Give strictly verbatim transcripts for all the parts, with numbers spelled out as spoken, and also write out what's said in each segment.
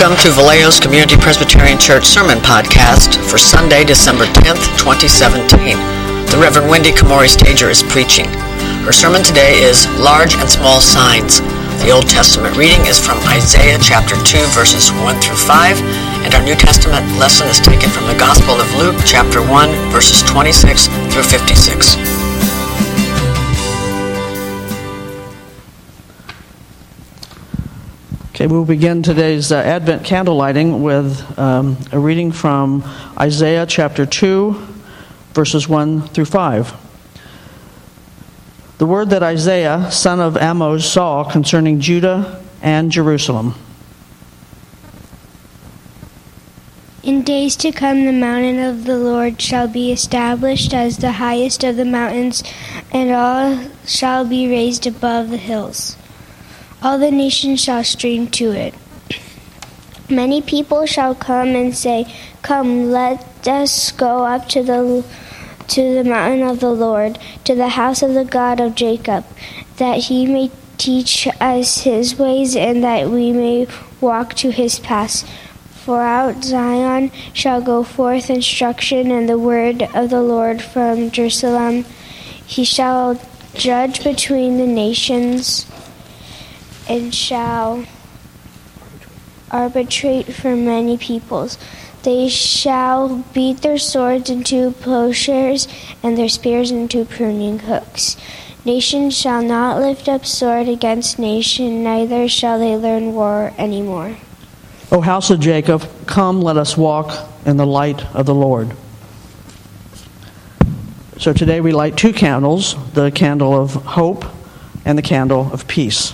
Welcome to Vallejo's Community Presbyterian Church Sermon Podcast for Sunday, December tenth, twenty seventeen. The Reverend Wendy Kamori Stager is preaching. Her sermon today is Large and Small Signs. The Old Testament reading is from Isaiah chapter two, verses one through five, and our New Testament lesson is taken from the Gospel of Luke chapter one, verses twenty-six through fifty-six. Okay, we'll begin today's uh, Advent candle lighting with um, a reading from Isaiah chapter two, verses one through five. The word that Isaiah, son of Amoz, saw concerning Judah and Jerusalem. In days to come, the mountain of the Lord shall be established as the highest of the mountains, and all shall be raised above the hills. All the nations shall stream to it. Many people shall come and say, "Come, let us go up to the to the mountain of the Lord, to the house of the God of Jacob, that he may teach us his ways, and that we may walk to his paths. For out Zion shall go forth instruction and the word of the Lord from Jerusalem. He shall judge between the nations, and shall arbitrate for many peoples. They shall beat their swords into plowshares and their spears into pruning hooks. Nation shall not lift up sword against nation, neither shall they learn war anymore. O house of Jacob, come, let us walk in the light of the Lord." So today we light two candles, the candle of hope and the candle of peace.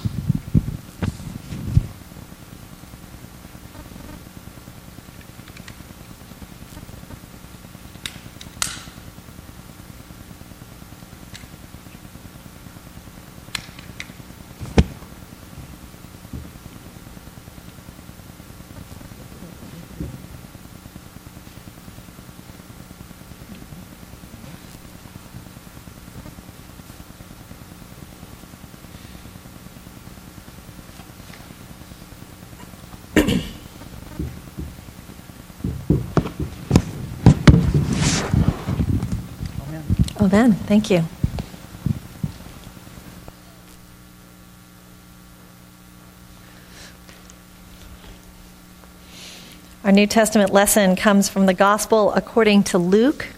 Amen. Thank you. Our New Testament lesson comes from the Gospel according to Luke,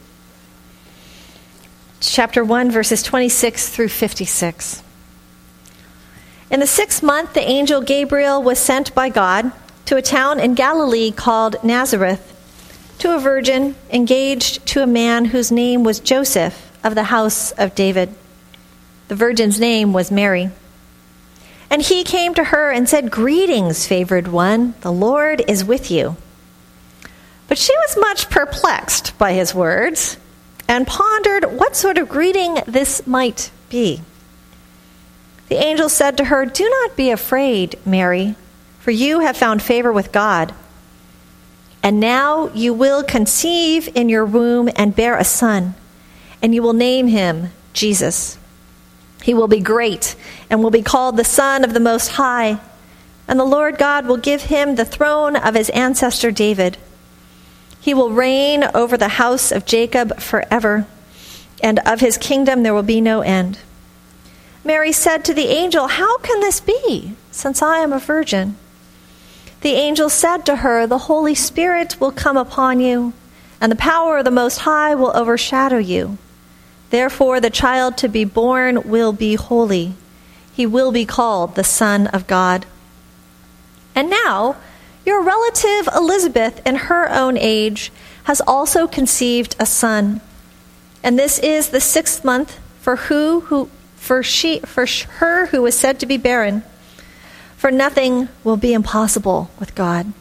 chapter one, verses twenty-six through fifty-six. In the sixth month, the angel Gabriel was sent by God to a town in Galilee called Nazareth, to a virgin engaged to a man whose name was Joseph, of the house of David. The virgin's name was Mary. And he came to her and said, "Greetings, favored one, the Lord is with you." But she was much perplexed by his words and pondered what sort of greeting this might be. The angel said to her, "Do not be afraid, Mary, for you have found favor with God. And now you will conceive in your womb and bear a son, and you will name him Jesus. He will be great and will be called the Son of the Most High. And the Lord God will give him the throne of his ancestor David. He will reign over the house of Jacob forever, and of his kingdom there will be no end." Mary said to the angel, "How can this be, since I am a virgin?" The angel said to her, "The Holy Spirit will come upon you, and the power of the Most High will overshadow you. Therefore, the child to be born will be holy. He will be called the Son of God. And now, your relative Elizabeth, in her own age, has also conceived a son. And this is the sixth month for who, who for she, for her who was said to be barren. For nothing will be impossible with God."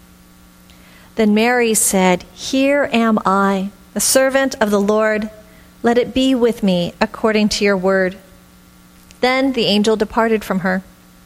Then Mary said, "Here am I, the servant of the Lord. Let it be with me according to your word." Then the angel departed from her.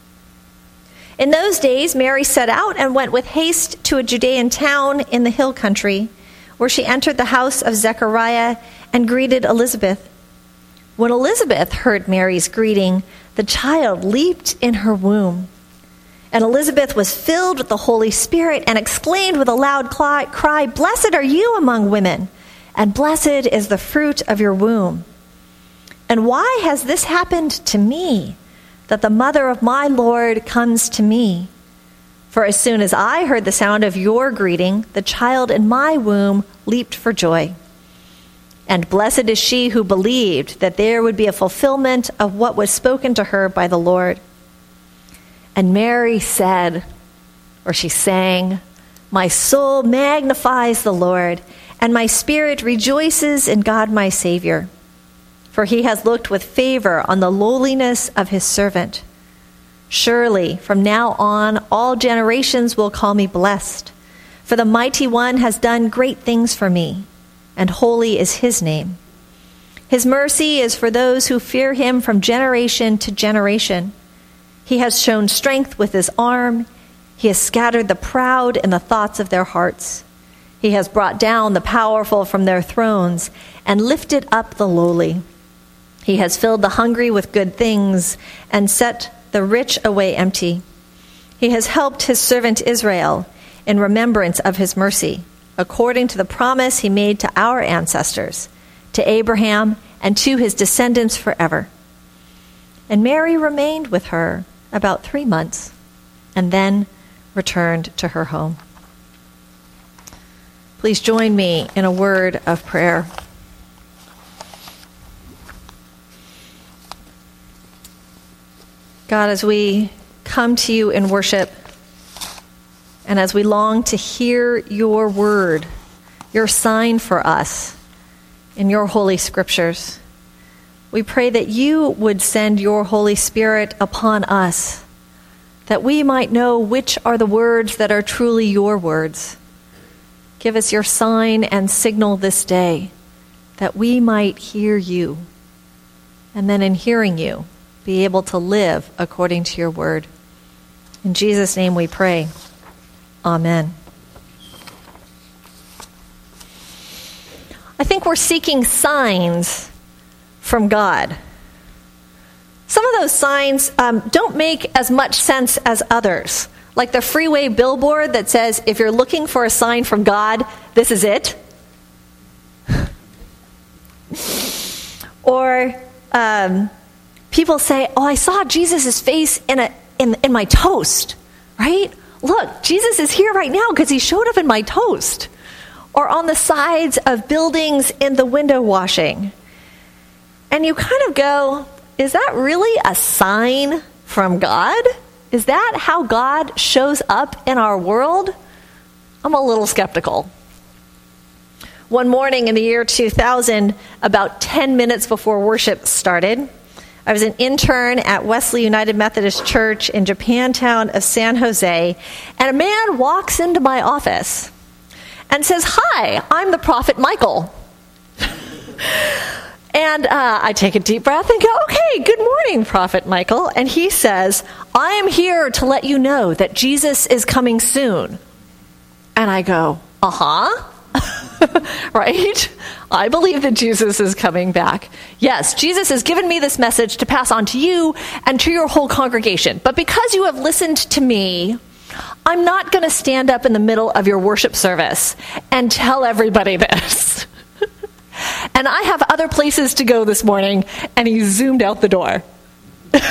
In those days, Mary set out and went with haste to a Judean town in the hill country, where she entered the house of Zechariah and greeted Elizabeth. When Elizabeth heard Mary's greeting, the child leaped in her womb. And Elizabeth was filled with the Holy Spirit and exclaimed with a loud cry, "Blessed are you among women, and blessed is the fruit of your womb. And why has this happened to me, that the mother of my Lord comes to me? For as soon as I heard the sound of your greeting, the child in my womb leaped for joy. And blessed is she who believed that there would be a fulfillment of what was spoken to her by the Lord." And Mary said, or she sang, "My soul magnifies the Lord, and my spirit rejoices in God my Savior. For he has looked with favor on the lowliness of his servant. Surely from now on all generations will call me blessed, for the Mighty One has done great things for me, and holy is his name. His mercy is for those who fear him from generation to generation. He has shown strength with his arm. He has scattered the proud in the thoughts of their hearts. He has brought down the powerful from their thrones and lifted up the lowly. He has filled the hungry with good things and set the rich away empty. He has helped his servant Israel in remembrance of his mercy, according to the promise he made to our ancestors, to Abraham and to his descendants forever." And Mary remained with her about three months, and then returned to her home. Please join me in a word of prayer. God, as we come to you in worship, and as we long to hear your word, your sign for us in your holy scriptures, we pray that you would send your Holy Spirit upon us, that we might know which are the words that are truly your words. Give us your sign and signal this day, that we might hear you, and then in hearing you, be able to live according to your word. In Jesus' name we pray. Amen. I think we're seeking signs from God. Some of those signs um, don't make as much sense as others. Like the freeway billboard that says, if you're looking for a sign from God, this is it. Or um, people say, oh, I saw Jesus' face in, a, in, in my toast, right? Look, Jesus is here right now because he showed up in my toast. Or on the sides of buildings in the window washing. And you kind of go, is that really a sign from God? Is that how God shows up in our world? I'm a little skeptical. One morning in the year two thousand, about ten minutes before worship started, I was an intern at Wesley United Methodist Church in Japantown of San Jose, and a man walks into my office and says, "Hi, I'm the prophet Michael." And uh, I take a deep breath and go, "Okay, good morning, Prophet Michael." And he says, "I am here to let you know that Jesus is coming soon." And I go, uh-huh, right? I believe that Jesus is coming back. Yes, Jesus has given me this message to pass on to you and to your whole congregation. But because you have listened to me, I'm not going to stand up in the middle of your worship service and tell everybody this. And I have other places to go this morning. And he zoomed out the door. Glad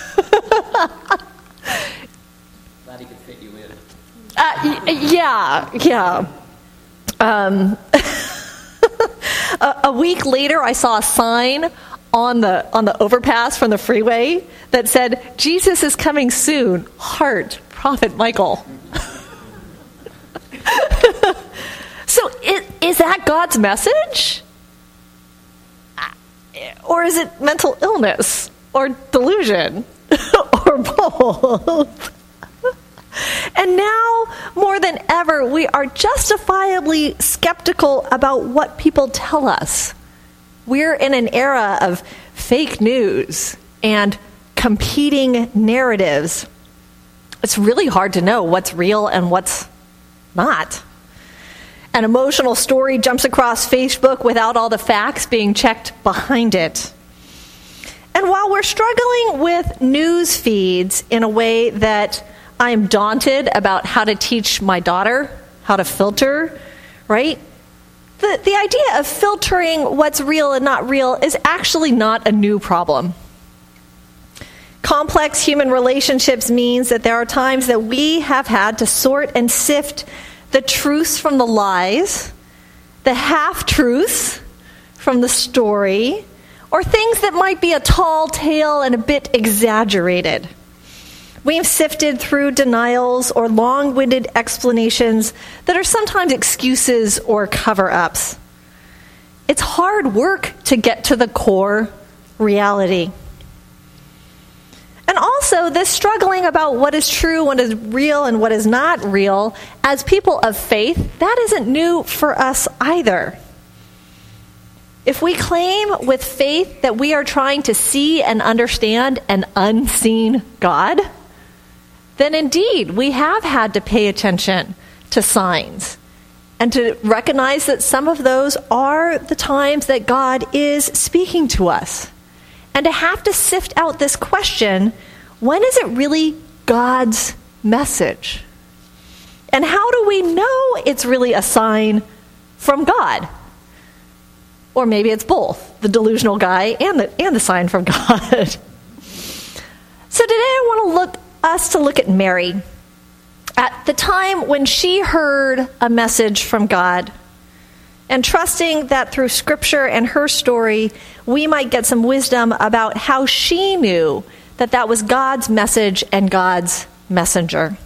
he could fit you in. Uh, y- yeah, yeah. Um, a, a week later, I saw a sign on the on the overpass from the freeway that said, "Jesus is coming soon. Heart, Prophet Michael." So, it, is that God's message? Or is it mental illness? Or delusion? Or both? And now, more than ever, we are justifiably skeptical about what people tell us. We're in an era of fake news and competing narratives. It's really hard to know what's real and what's not. An emotional story jumps across Facebook without all the facts being checked behind it. And while we're struggling with news feeds in a way that I am daunted about how to teach my daughter how to filter, right? The, the idea of filtering what's real and not real is actually not a new problem. Complex human relationships means that there are times that we have had to sort and sift the truths from the lies, the half-truths from the story, or things that might be a tall tale and a bit exaggerated. We've sifted through denials or long-winded explanations that are sometimes excuses or cover-ups. It's hard work to get to the core reality. And also, this struggling about what is true, what is real, and what is not real, as people of faith, that isn't new for us either. If we claim with faith that we are trying to see and understand an unseen God, then indeed we have had to pay attention to signs and to recognize that some of those are the times that God is speaking to us. And to have to sift out this question, when is it really God's message? And how do we know it's really a sign from God? Or maybe it's both, the delusional guy and the and the sign from God. So today I want to look us to look at Mary. At the time when she heard a message from God, and trusting that through Scripture and her story, we might get some wisdom about how she knew that that was God's message and God's messenger.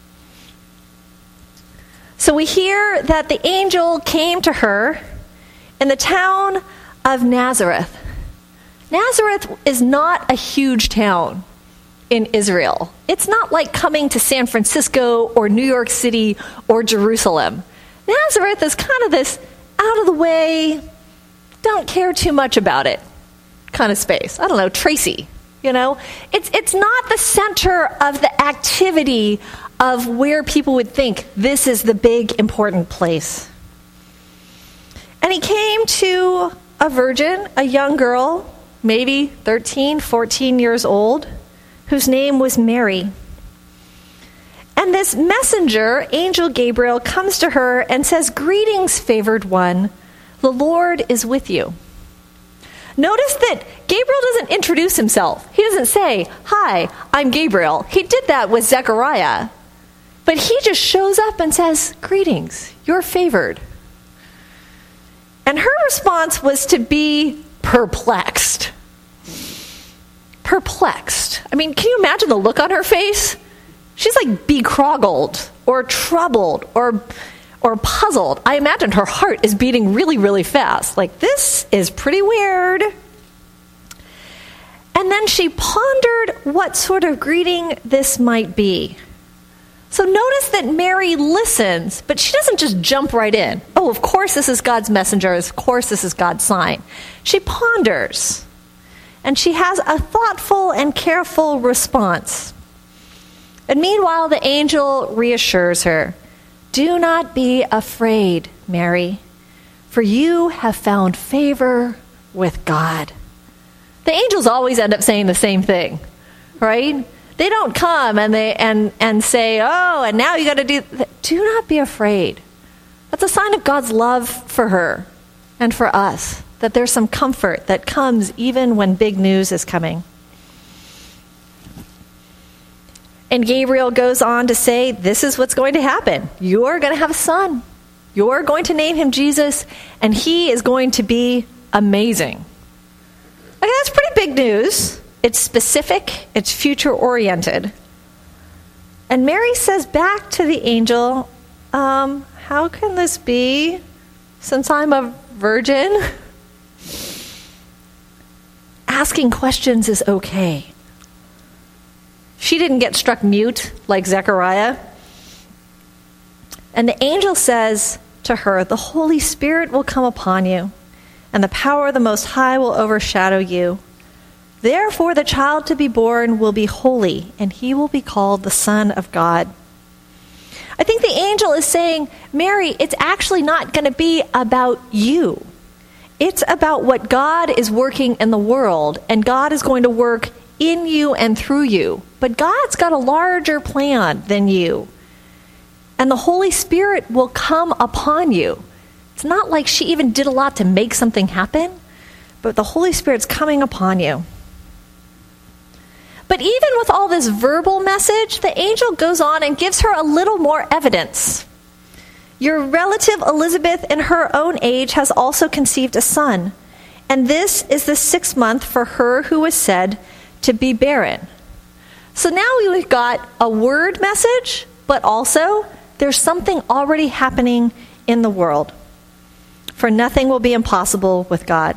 So we hear that the angel came to her in the town of Nazareth. Nazareth is not a huge town in Israel. It's not like coming to San Francisco or New York City or Jerusalem. Nazareth is kind of this out of the way, don't care too much about it kind of space. I don't know, Tracy, you know? It's it's not the center of the activity of where people would think this is the big important place. And he came to a virgin, a young girl, maybe thirteen, fourteen years old, whose name was Mary. And this messenger, Angel Gabriel, comes to her and says, "Greetings, favored one, the Lord is with you." Notice that Gabriel doesn't introduce himself. He doesn't say, "Hi, I'm Gabriel." He did that with Zechariah. But he just shows up and says, "Greetings, you're favored." And her response was to be perplexed. Perplexed. I mean, can you imagine the look on her face? She's like becroggled or troubled or or puzzled. I imagine her heart is beating really, really fast. Like, this is pretty weird. And then she pondered what sort of greeting this might be. So notice that Mary listens, but she doesn't just jump right in. Oh, of course this is God's messenger. Of course this is God's sign. She ponders. And she has a thoughtful and careful response. And meanwhile, the angel reassures her, "Do not be afraid, Mary, for you have found favor with God." The angels always end up saying the same thing, right? They don't come and they and, and say, "Oh, and now you got to do..." Do not be afraid. That's a sign of God's love for her and for us, that there's some comfort that comes even when big news is coming. And Gabriel goes on to say, this is what's going to happen. You're going to have a son. You're going to name him Jesus, and he is going to be amazing. Okay, that's pretty big news. It's specific. It's future-oriented. And Mary says back to the angel, um, how can this be since I'm a virgin? Asking questions is okay. She didn't get struck mute like Zechariah. And the angel says to her, "The Holy Spirit will come upon you, and the power of the Most High will overshadow you. Therefore, the child to be born will be holy, and he will be called the Son of God." I think the angel is saying, Mary, it's actually not going to be about you. It's about what God is working in the world, and God is going to work in you and through you. But God's got a larger plan than you. And the Holy Spirit will come upon you. It's not like she even did a lot to make something happen, but the Holy Spirit's coming upon you. But even with all this verbal message, the angel goes on and gives her a little more evidence. Your relative Elizabeth, in her own age, has also conceived a son, and this is the sixth month for her who was said to be barren. So now we've got a word message, but also there's something already happening in the world. For nothing will be impossible with God.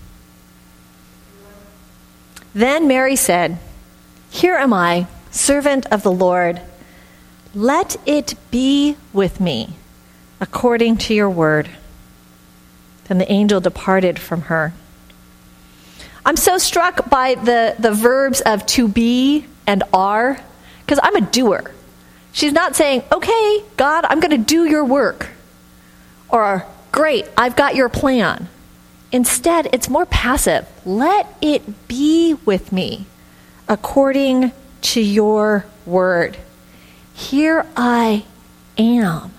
Then Mary said, "Here am I, servant of the Lord. Let it be with me according to your word." Then the angel departed from her. I'm so struck by the, the verbs of to be and are, because I'm a doer. She's not saying, okay, God, I'm going to do your work. Or, great, I've got your plan. Instead, it's more passive. Let it be with me according to your word. Here I am.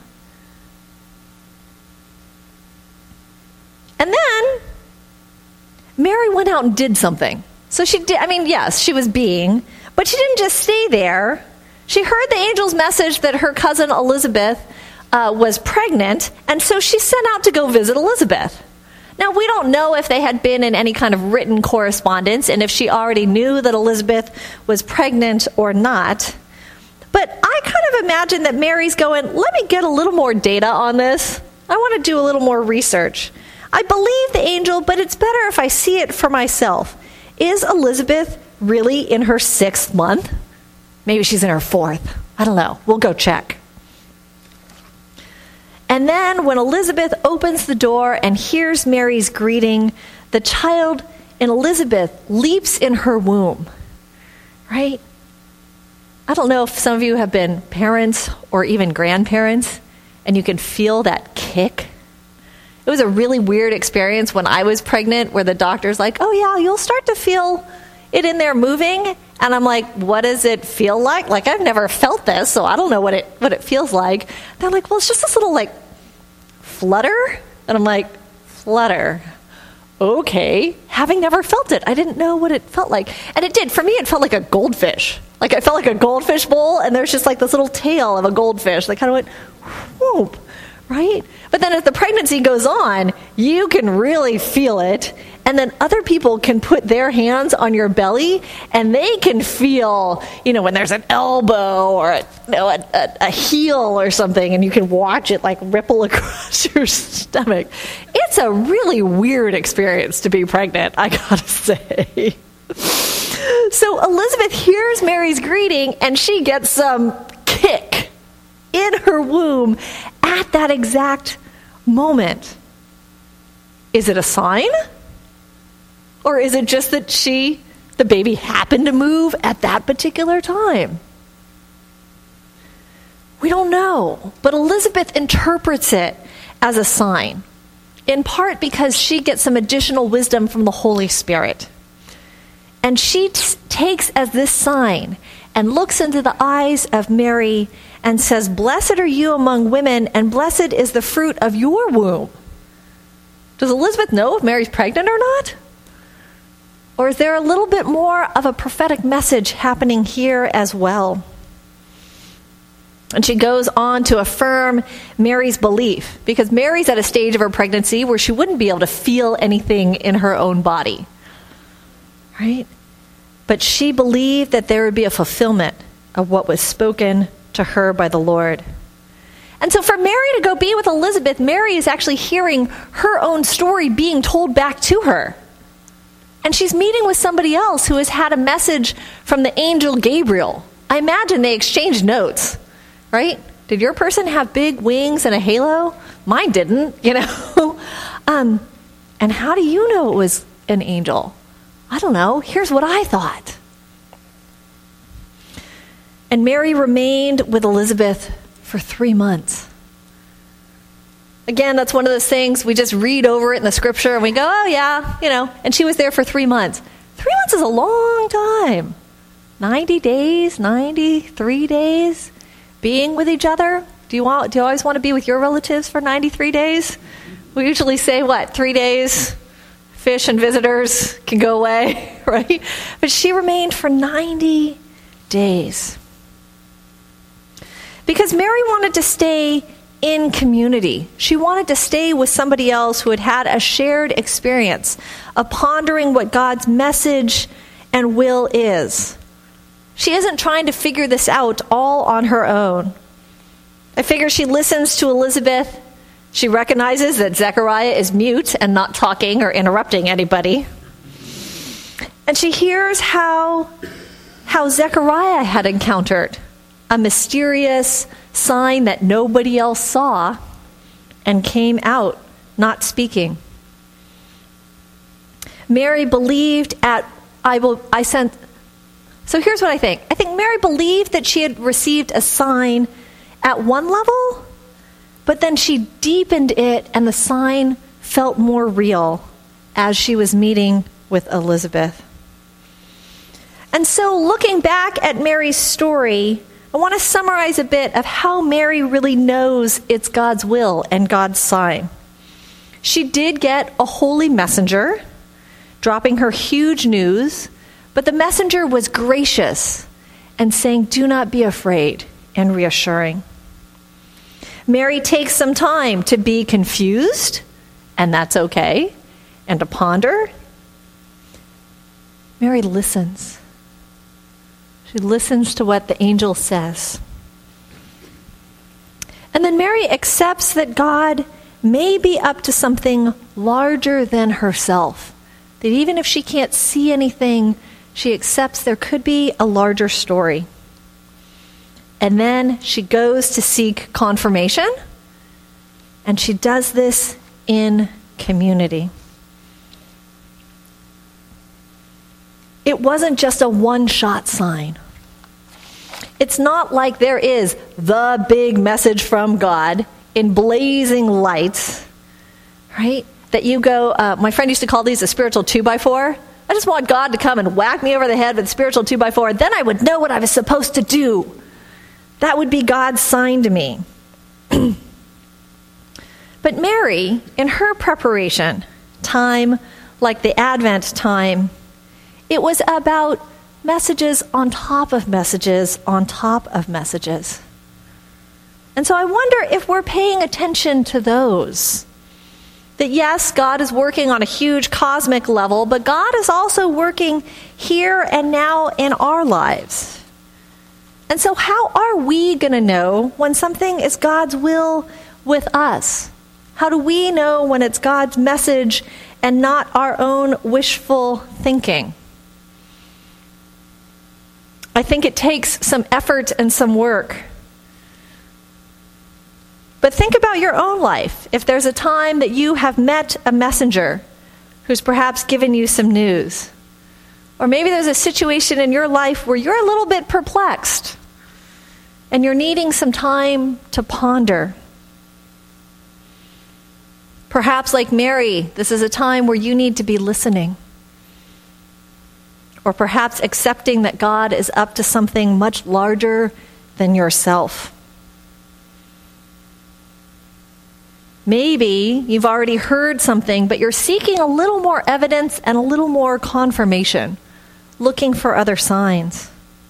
And then Mary went out and did something. So she did, I mean, yes, she was being, but she didn't just stay there. She heard the angel's message that her cousin Elizabeth uh, was pregnant, and so she sent out to go visit Elizabeth. Now, we don't know if they had been in any kind of written correspondence and if she already knew that Elizabeth was pregnant or not. But I kind of imagine that Mary's going, let me get a little more data on this. I want to do a little more research. I believe the angel, but it's better if I see it for myself. Is Elizabeth really in her sixth month? Maybe she's in her fourth. I don't know. We'll go check. And then when Elizabeth opens the door and hears Mary's greeting, the child in Elizabeth leaps in her womb. Right? I don't know if some of you have been parents or even grandparents, and you can feel that kick. It was a really weird experience when I was pregnant where the doctor's like, oh yeah, you'll start to feel it in there moving. And I'm like, what does it feel like? Like, I've never felt this, so I don't know what it what it feels like. They're like, well, it's just this little, like, flutter. And I'm like, flutter. Okay. Having never felt it, I didn't know what it felt like. And it did. For me, it felt like a goldfish. Like, I felt like a goldfish bowl, and there's just, like, this little tail of a goldfish that kind of went, whoop, right? But then as the pregnancy goes on, you can really feel it. And then other people can put their hands on your belly, and they can feel, you know, when there's an elbow or a, you know, a, a, a heel or something, and you can watch it like ripple across your stomach. It's a really weird experience to be pregnant, I gotta say. So Elizabeth hears Mary's greeting, and she gets some kick in her womb at that exact moment. Is it a sign? Or is it just that she, the baby, happened to move at that particular time? We don't know. But Elizabeth interprets it as a sign, in part because she gets some additional wisdom from the Holy Spirit. And she t- takes as this sign and looks into the eyes of Mary and says, "Blessed are you among women, and blessed is the fruit of your womb." Does Elizabeth know if Mary's pregnant or not? Or is there a little bit more of a prophetic message happening here as well? And she goes on to affirm Mary's belief, because Mary's at a stage of her pregnancy where she wouldn't be able to feel anything in her own body. Right? But she believed that there would be a fulfillment of what was spoken to her by the Lord. And so for Mary to go be with Elizabeth, Mary is actually hearing her own story being told back to her. And she's meeting with somebody else who has had a message from the angel Gabriel. I imagine they exchanged notes, right? Did your person have big wings and a halo? Mine didn't, you know. um, and how do you know it was an angel? I don't know. Here's what I thought. And Mary remained with Elizabeth for three months. Again, that's one of those things we just read over it in the scripture and we go, oh yeah, you know, and she was there for three months. Three months is a long time. ninety days, ninety-three days, being with each other. Do you want? Do you always want to be with your relatives for ninety-three days? We usually say, what, three days? Fish and visitors can go away, right? But she remained for ninety days. Because Mary wanted to stay in community. She wanted to stay with somebody else who had had a shared experience of pondering what God's message and will is. She isn't trying to figure this out all on her own. I figure she listens to Elizabeth. She recognizes that Zechariah is mute and not talking or interrupting anybody. And she hears how, how Zechariah had encountered a mysterious sign that nobody else saw and came out not speaking. Mary believed at, I will, I sent, so here's what I think. I think Mary believed that she had received a sign at one level, but then she deepened it and the sign felt more real as she was meeting with Elizabeth. And so looking back at Mary's story, I want to summarize a bit of how Mary really knows it's God's will and God's sign. She did get a holy messenger, dropping her huge news, but the messenger was gracious and saying, "Do not be afraid," and reassuring. Mary takes some time to be confused, and that's okay, and to ponder. Mary listens. She listens to what the angel says. And then Mary accepts that God may be up to something larger than herself. That even if she can't see anything, she accepts there could be a larger story. And then she goes to seek confirmation, and she does this in community. It wasn't just a one-shot sign. It's not like there is the big message from God in blazing lights, right? That you go, uh, my friend used to call these a spiritual two-by-four. I just want God to come and whack me over the head with a spiritual two-by-four. Then I would know what I was supposed to do. That would be God's sign to me. But Mary, in her preparation time, like the Advent time, it was about messages on top of messages on top of messages. And so I wonder if we're paying attention to those. That yes, God is working on a huge cosmic level, but God is also working here and now in our lives. And so how are we going to know when something is God's will with us? How do we know when it's God's message and not our own wishful thinking? I think it takes some effort and some work. But think about your own life. If there's a time that you have met a messenger who's perhaps given you some news, or maybe there's a situation in your life where you're a little bit perplexed and you're needing some time to ponder. Perhaps like Mary, this is a time where you need to be listening. Or perhaps accepting that God is up to something much larger than yourself. Maybe you've already heard something, but you're seeking a little more evidence and a little more confirmation, looking for other signs.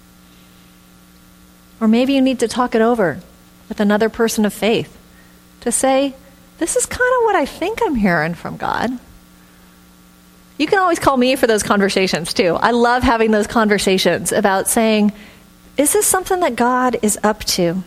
Or maybe you need to talk it over with another person of faith to say, this is kind of what I think I'm hearing from God. You can always call me for those conversations too. I love having those conversations about saying, is this something that God is up to?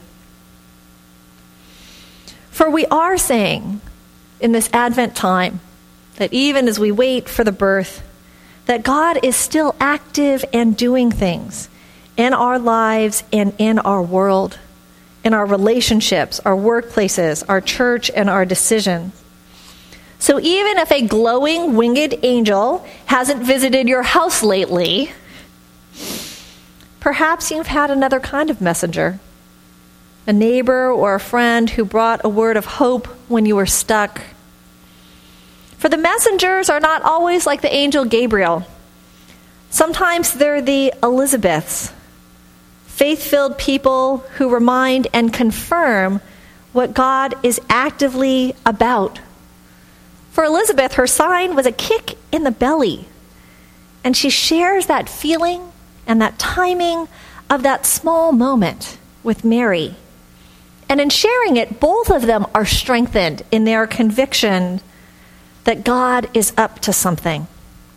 For we are saying in this Advent time that even as we wait for the birth, that God is still active and doing things in our lives and in our world, in our relationships, our workplaces, our church, and our decisions. So even if a glowing winged angel hasn't visited your house lately, perhaps you've had another kind of messenger, a neighbor or a friend who brought a word of hope when you were stuck. For the messengers are not always like the angel Gabriel. Sometimes they're the Elizabeths, faith-filled people who remind and confirm what God is actively about. For Elizabeth, her sign was a kick in the belly, and she shares that feeling and that timing of that small moment with Mary. And in sharing it, both of them are strengthened in their conviction that God is up to something.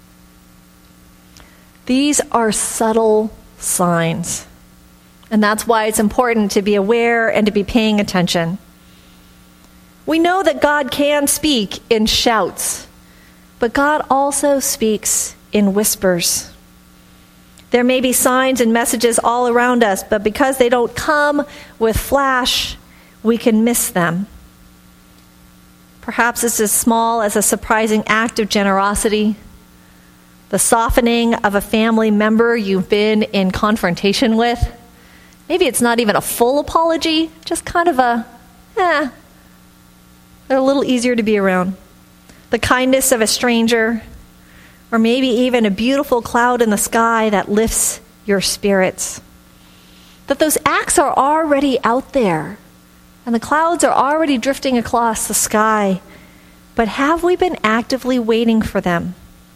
These are subtle signs. And that's why it's important to be aware and to be paying attention. We know that God can speak in shouts, but God also speaks in whispers. There may be signs and messages all around us, but because they don't come with flash, we can miss them. Perhaps it's as small as a surprising act of generosity, the softening of a family member you've been in confrontation with. Maybe it's not even a full apology, just kind of a, eh, they're a little easier to be around. The kindness of a stranger, or maybe even a beautiful cloud in the sky that lifts your spirits. That those acts are already out there, and the clouds are already drifting across the sky, but have we been actively waiting for them?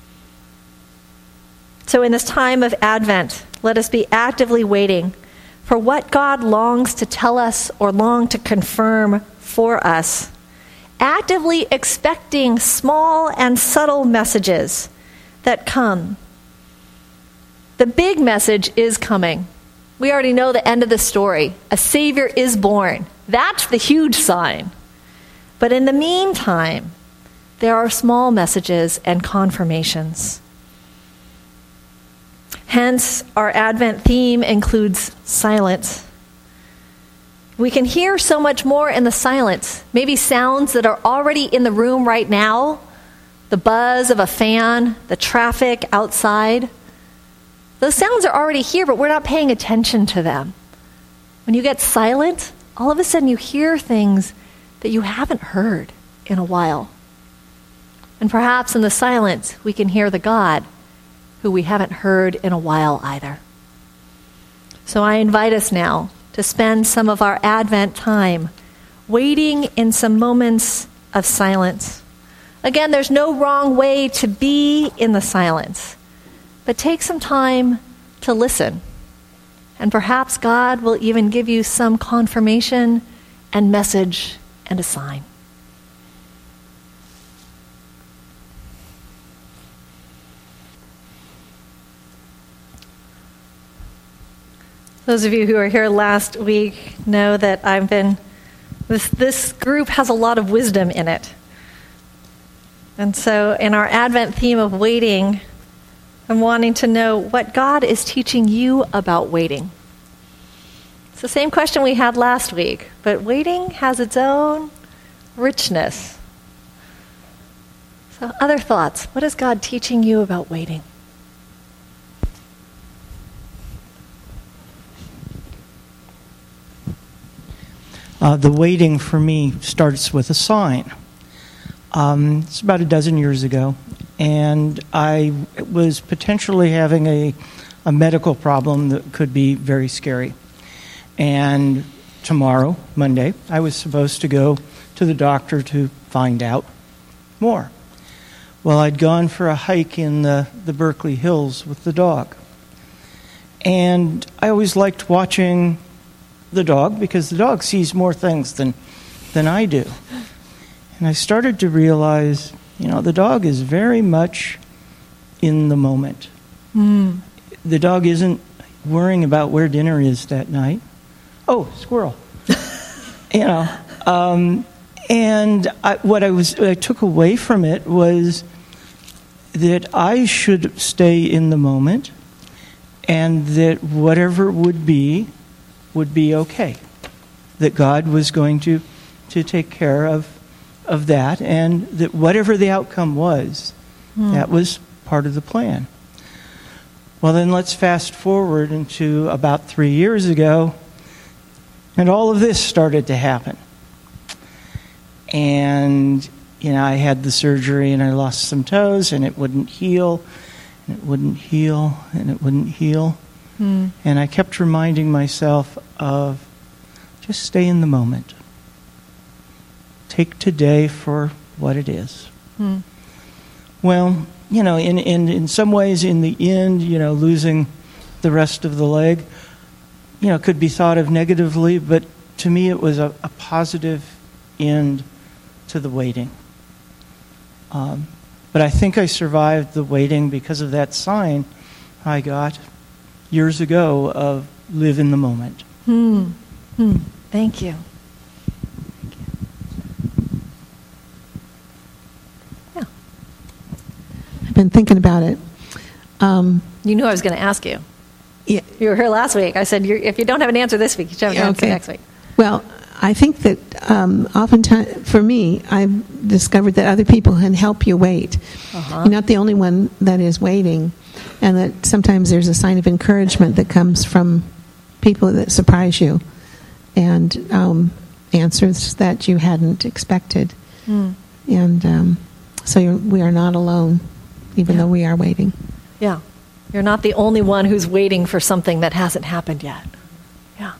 So in this time of Advent, let us be actively waiting for what God longs to tell us or long to confirm for us. Actively expecting small and subtle messages that come. The big message is coming. We already know the end of the story. A Savior is born. That's the huge sign. But in the meantime, there are small messages and confirmations. Hence, our Advent theme includes silence. We can hear so much more in the silence. Maybe sounds that are already in the room right now. The buzz of a fan, the traffic outside. Those sounds are already here, but we're not paying attention to them. When you get silent, all of a sudden you hear things that you haven't heard in a while. And perhaps in the silence, we can hear the God who we haven't heard in a while either. So I invite us now to spend some of our Advent time waiting in some moments of silence. Again, there's no wrong way to be in the silence, but take some time to listen. And perhaps God will even give you some confirmation and message and a sign. Those of you who were here last week know that I've been, this, this group has a lot of wisdom in it. And so in our Advent theme of waiting, I'm wanting to know what God is teaching you about waiting. It's the same question we had last week, but waiting has its own richness. So other thoughts. What is God teaching you about waiting? Uh, the waiting for me starts with a sign. Um, it's about a dozen years ago, and I was potentially having a, a medical problem that could be very scary. And tomorrow, Monday, I was supposed to go to the doctor to find out more. Well, I'd gone for a hike in the, the Berkeley Hills with the dog. And I always liked watching the dog because the dog sees more things than than I do. And I started to realize, you know, the dog is very much in the moment. Mm. The dog isn't worrying about where dinner is that night. Oh, squirrel. you know, um, and I, what I was what I took away from it was that I should stay in the moment, and that whatever would be would be okay, that God was going to, to take care of of that, and that whatever the outcome was, hmm. that was part of the plan. Well, then let's fast forward into about three years ago, and all of this started to happen. And, you know, I had the surgery, and I lost some toes, and it wouldn't heal. and it wouldn't heal, and it wouldn't heal. Mm. And I kept reminding myself of just stay in the moment. Take today for what it is. Mm. Well, you know, in, in, in some ways, in the end, you know, losing the rest of the leg, you know, could be thought of negatively, but to me it was a, a positive end to the waiting. Um, but I think I survived the waiting because of that sign I got years ago of live in the moment. Hmm. Hmm. Thank you. Yeah. I've been thinking about it. Um, You knew I was going to ask you. yeah, You were here last week. I said, You're, if you don't have an answer this week, you should have an Yeah, answer okay. next week. well, I think that um, oftentimes, for me, I've discovered that other people can help you wait. Uh-huh. You're not the only one that is waiting, and that sometimes there's a sign of encouragement that comes from people that surprise you, and um, answers that you hadn't expected. Mm. And um, so you're, we are not alone, even Yeah. though we are waiting. Yeah. You're not the only one who's waiting for something that hasn't happened yet. Yeah.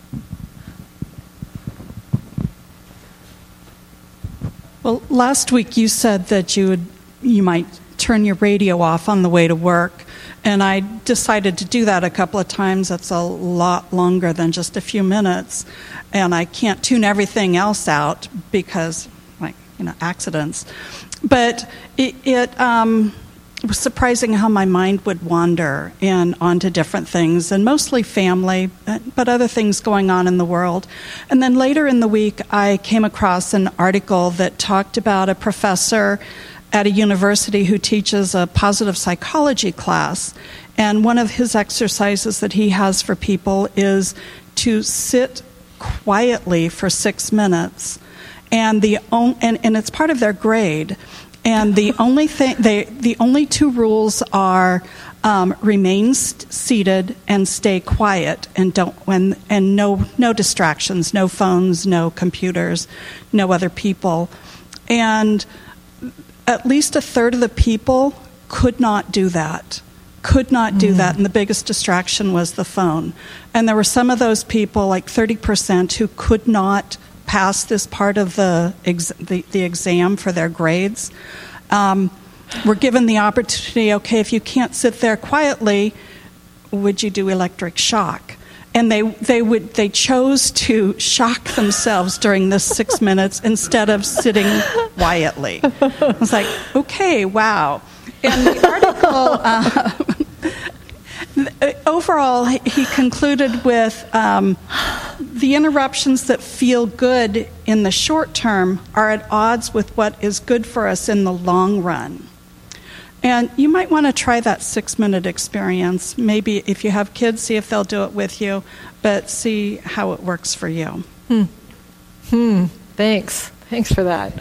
Well, last week you said that you would you might turn your radio off on the way to work, and I decided to do that a couple of times. That's a lot longer than just a few minutes, and I can't tune everything else out because, like, you know, accidents. But it, it um, was surprising how my mind would wander and onto different things, and mostly family, but other things going on in the world. And then later in the week, I came across an article that talked about a professor at a university who teaches a positive psychology class. And one of his exercises that he has for people is to sit quietly for six minutes. And the on, and, and it's part of their grade. And the only thing, they, the only two rules are um, remain st- seated and stay quiet, and don't when and no no distractions, no phones, no computers, no other people. And at least a third of the people could not do that. Could not do mm. that, and the biggest distraction was the phone. And there were some of those people, like thirty percent, who could not pass this part of the ex- the, the exam for their grades. Um, were given the opportunity, okay, if you can't sit there quietly, would you do electric shock? And they they would they chose to shock themselves during this six minutes instead of sitting quietly. I was like, okay, wow. And the article, uh, overall, he concluded with um, the interruptions that feel good in the short term are at odds with what is good for us in the long run. And you might want to try that six-minute experience. Maybe if you have kids, see if they'll do it with you, but see how it works for you. Hmm. Hmm. Thanks. Thanks for that.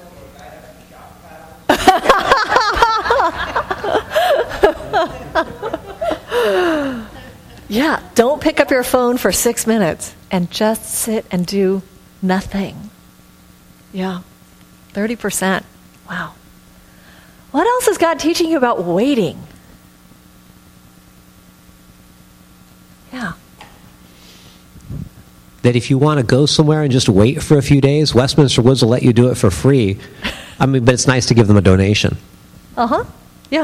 Yeah, don't pick up your phone for six minutes and just sit and do nothing. Yeah, thirty percent. Wow. What else is God teaching you about waiting? Yeah. That if you want to go somewhere and just wait for a few days, Westminster Woods will let you do it for free. I mean, but it's nice to give them a donation. Uh-huh. Yeah.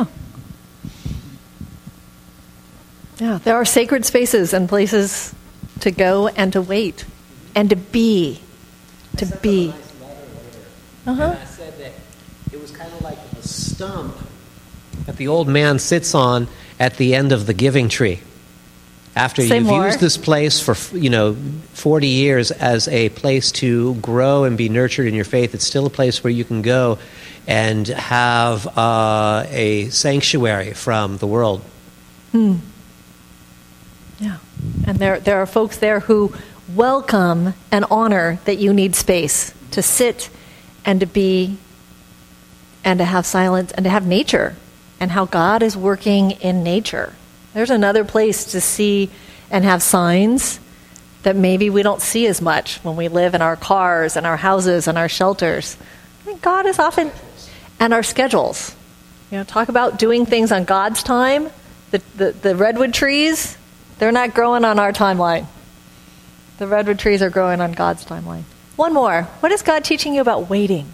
Yeah, there are sacred spaces and places to go and to wait and to be. To be. Uh-huh. And I said that it was kind of like the stump that the old man sits on at the end of the giving tree. After Say you've more. used this place for, you know, forty years as a place to grow and be nurtured in your faith, it's still a place where you can go and have uh, a sanctuary from the world. Hmm. Yeah. And there there are folks there who welcome and honor that you need space to sit and to be and to have silence and to have nature and how God is working in nature. There's another place to see and have signs that maybe we don't see as much when we live in our cars and our houses and our shelters. I think God is often, and our schedules. You know, talk about doing things on God's time. The, the, the redwood trees, they're not growing on our timeline. The redwood trees are growing on God's timeline. One more. What is God teaching you about waiting?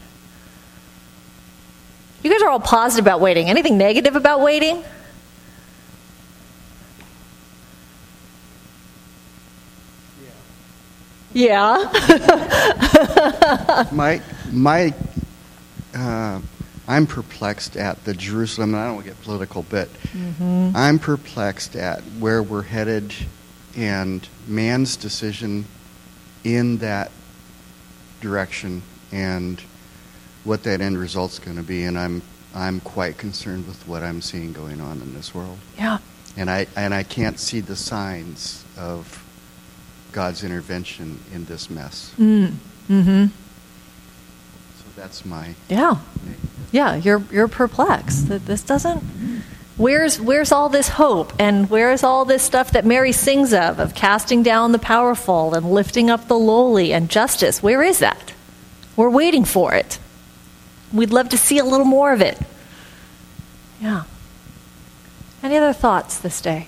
You guys are all positive about waiting. Anything negative about waiting? Yeah. my, my, uh, I'm perplexed at the Jerusalem, and I don't want to get political, but mm-hmm. I'm perplexed at where we're headed and man's decision in that direction and what that end result's going to be. And I'm I'm quite concerned with what I'm seeing going on in this world. Yeah. And I and I can't see the signs of God's intervention in this mess. Mm. Mm-hmm. So that's my yeah, yeah. You're you're perplexed that this doesn't. Where's where's all this hope and where's all this stuff that Mary sings of of casting down the powerful and lifting up the lowly and justice? Where is that? We're waiting for it. We'd love to see a little more of it. Yeah. Any other thoughts this day?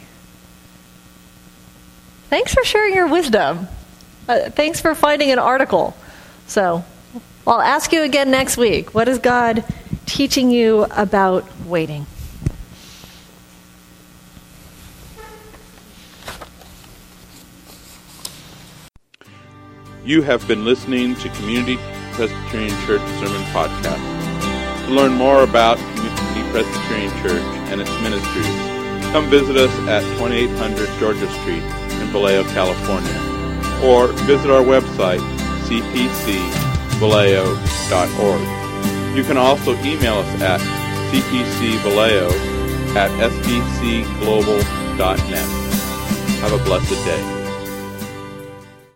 Thanks for sharing your wisdom. Uh, thanks for finding an article. So, I'll ask you again next week. What is God teaching you about waiting? You have been listening to Community Presbyterian Church Sermon Podcast. To learn more about Community Presbyterian Church and its ministries, come visit us at twenty-eight hundred Georgia Street in Vallejo, California, or visit our website, c p c vallejo dot org. You can also email us at c p c vallejo at s b c global dot net. Have a blessed day.